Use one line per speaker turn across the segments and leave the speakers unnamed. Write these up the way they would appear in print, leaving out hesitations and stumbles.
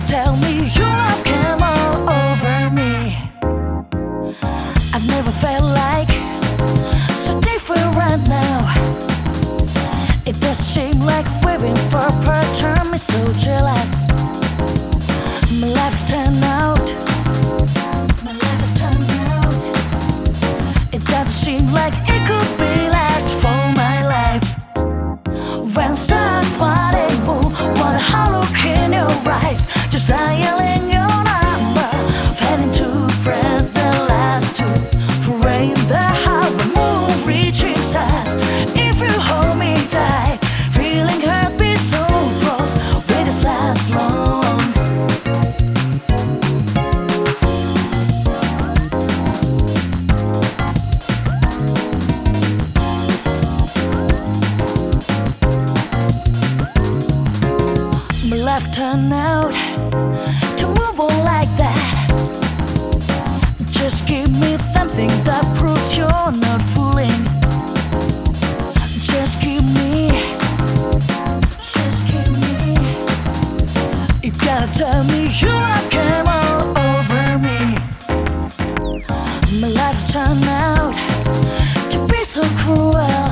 tell me your love came all over me. I've never felt like so different now. It does seem like waiting for a part, turn me so jealous. My life turned out, my life turned out. It doesn't seem like it could be last for my life. When stars wanting move, what a hollow in your eyes, just dialing your number, failing to press the last two, praying the heart will move, reaching stars. If you hold me tight, feeling heartbeat so close, will this last long? Life turned out to move on like that. Just give me something that proves you're not fooling. Just give me. You gotta tell me your love came all over me. My life turned out to be so cruel.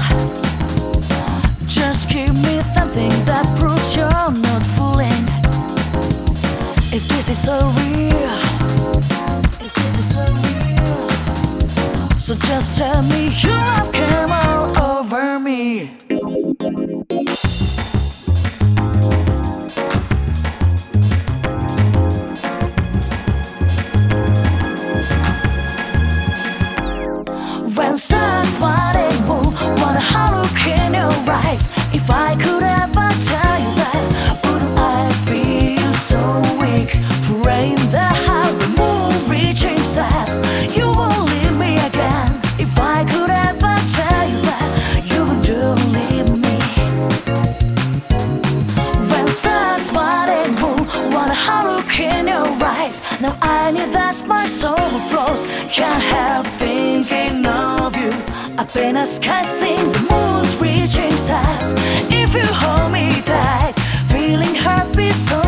Just give me something that proves you're not fooling. If this is so real, if this is so real, so just tell me your love came all over me. When stars wanting move, what a hollow in your eyes. If I could ever tell you that, wouldn't I feel so weak? Praying the heart will move, reaching stars. You won't leave me again. If I could ever tell you that, you wouldn't leave me. When stars wanting move, what a hollow in your eyes. Now I need that my soul flows. Can't help thinking of you. Up in the sky, sing the moon's reaching stars. If you hold me tight, feeling heartbeat so